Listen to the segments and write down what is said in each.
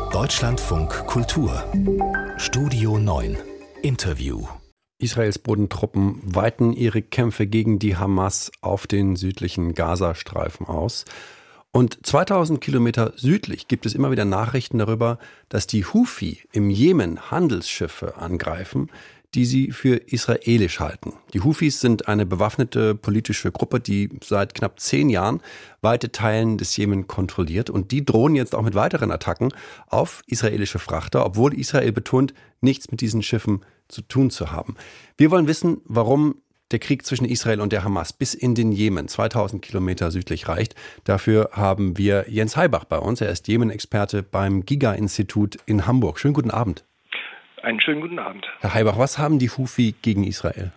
Deutschlandfunk Kultur Studio 9 Interview. Israels Bodentruppen weiten ihre Kämpfe gegen die Hamas auf den südlichen Gazastreifen aus. Und 2000 Kilometer südlich gibt es immer wieder Nachrichten darüber, dass die Houthi im Jemen Handelsschiffe angreifen, die sie für israelisch halten. Die Houthis sind eine bewaffnete politische Gruppe, die seit knapp 10 Jahren weite Teilen des Jemen kontrolliert. Und die drohen jetzt auch mit weiteren Attacken auf israelische Frachter, obwohl Israel betont, nichts mit diesen Schiffen zu tun zu haben. Wir wollen wissen, warum der Krieg zwischen Israel und der Hamas bis in den Jemen, 2000 Kilometer südlich, reicht. Dafür haben wir Jens Heibach bei uns. Er ist Jemen-Experte beim Giga-Institut in Hamburg. Schönen guten Abend. Einen schönen guten Abend. Herr Heibach, was haben die Houthi gegen Israel?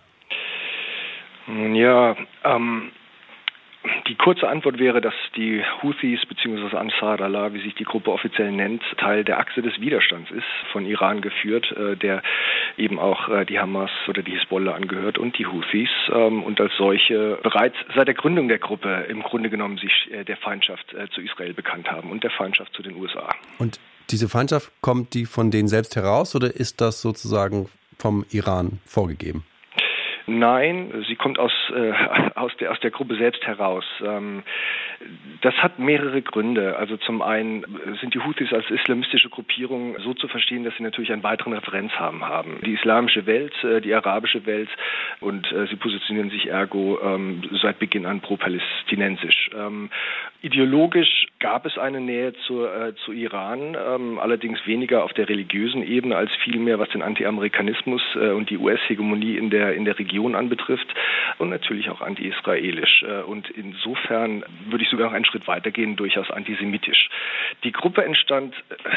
Ja, die kurze Antwort wäre, dass die Houthis bzw. Ansar Allah, wie sich die Gruppe offiziell nennt, Teil der Achse des Widerstands ist, von Iran geführt, der eben auch die Hamas oder die Hisbollah angehört und die Houthis und als solche bereits seit der Gründung der Gruppe im Grunde genommen sich der Feindschaft zu Israel bekannt haben und der Feindschaft zu den USA. Und diese Feindschaft, kommt die von denen selbst heraus oder ist das sozusagen vom Iran vorgegeben? Nein, sie kommt aus der Gruppe selbst heraus. Das hat mehrere Gründe. Also zum einen sind die Houthis als islamistische Gruppierung so zu verstehen, dass sie natürlich einen weiteren Referenzrahmen haben. Die islamische Welt, die arabische Welt und sie positionieren sich ergo seit Beginn an pro-palästinensisch. Ideologisch gab es eine Nähe zu Iran, allerdings weniger auf der religiösen Ebene als vielmehr was den Anti-Amerikanismus und die US-Hegemonie in der Region anbetrifft und natürlich auch anti-israelisch. Und insofern würde ich sogar noch einen Schritt weitergehen, durchaus antisemitisch. Die Gruppe entstand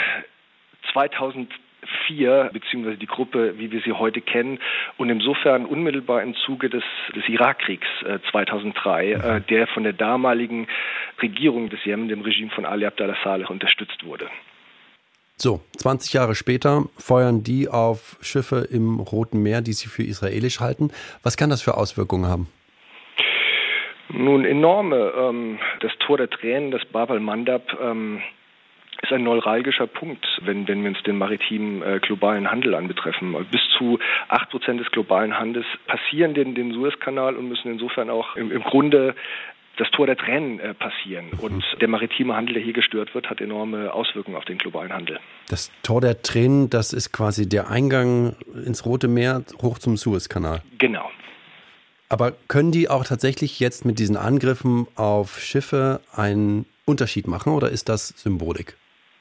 2004, beziehungsweise die Gruppe, wie wir sie heute kennen, und insofern unmittelbar im Zuge des Irakkriegs 2003, der von der damaligen Regierung des Jemen, dem Regime von Ali Abdullah Saleh, unterstützt wurde. So, 20 Jahre später feuern die auf Schiffe im Roten Meer, die sie für israelisch halten. Was kann das für Auswirkungen haben? Nun, enorme. Das Tor der Tränen, das Bab al-Mandab, ist ein neuralgischer Punkt, wenn wir uns den maritimen globalen Handel anbetreffen. Bis zu 8% des globalen Handels passieren den Suezkanal und müssen insofern auch im Grunde das Tor der Tränen passieren. Und der maritime Handel, der hier gestört wird, hat enorme Auswirkungen auf den globalen Handel. Das Tor der Tränen, das ist quasi der Eingang ins Rote Meer hoch zum Suezkanal. Genau. Aber können die auch tatsächlich jetzt mit diesen Angriffen auf Schiffe einen Unterschied machen oder ist das Symbolik?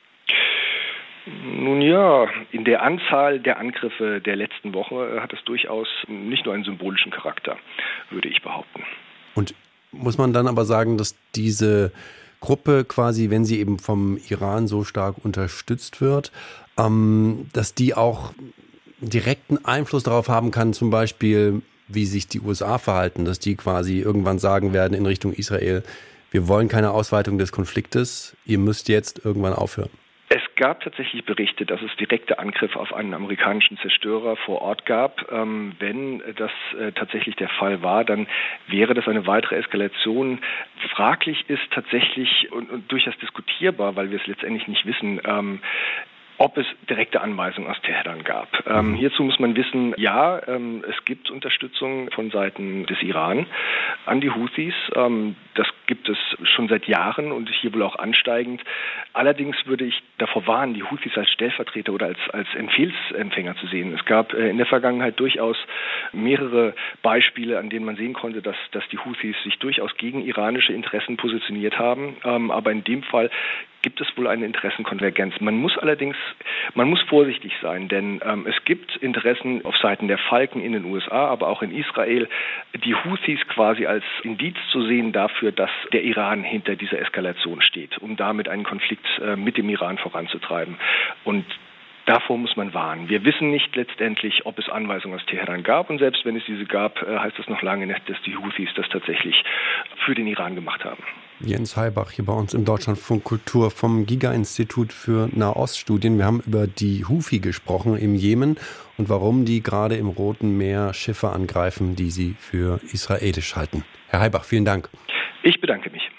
Nun ja, in der Anzahl der Angriffe der letzten Woche hat es durchaus nicht nur einen symbolischen Charakter, würde ich behaupten. Und muss man dann aber sagen, dass diese Gruppe quasi, wenn sie eben vom Iran so stark unterstützt wird, dass die auch direkten Einfluss darauf haben kann, zum Beispiel, wie sich die USA verhalten, dass die quasi irgendwann sagen werden in Richtung Israel, wir wollen keine Ausweitung des Konfliktes, ihr müsst jetzt irgendwann aufhören. Es gab tatsächlich Berichte, dass es direkte Angriffe auf einen amerikanischen Zerstörer vor Ort gab. Wenn das tatsächlich der Fall war, dann wäre das eine weitere Eskalation. Fraglich ist tatsächlich und durchaus diskutierbar, weil wir es letztendlich nicht wissen, ob es direkte Anweisungen aus Teheran gab. Hierzu muss man wissen, ja, es gibt Unterstützung von Seiten des Iran an die Houthis. Das gibt es schon seit Jahren und hier wohl auch ansteigend. Allerdings würde ich davor warnen, die Houthis als Stellvertreter oder als Befehlsempfänger zu sehen. Es gab in der Vergangenheit durchaus mehrere Beispiele, an denen man sehen konnte, dass die Houthis sich durchaus gegen iranische Interessen positioniert haben. Aber in dem Fall gibt es wohl eine Interessenkonvergenz. Man muss vorsichtig sein, denn es gibt Interessen auf Seiten der Falken in den USA, aber auch in Israel, die Houthis quasi als Indiz zu sehen dafür, dass der Iran hinter dieser Eskalation steht, um damit einen Konflikt mit dem Iran voranzutreiben. Und davor muss man warnen. Wir wissen nicht letztendlich, ob es Anweisungen aus Teheran gab und selbst wenn es diese gab, heißt das noch lange nicht, dass die Houthis das tatsächlich für den Iran gemacht haben. Jens Heibach hier bei uns im Deutschlandfunk Kultur vom Giga-Institut für Nahoststudien. Wir haben über die Houthi gesprochen im Jemen und warum die gerade im Roten Meer Schiffe angreifen, die sie für israelisch halten. Herr Heibach, vielen Dank. Ich bedanke mich.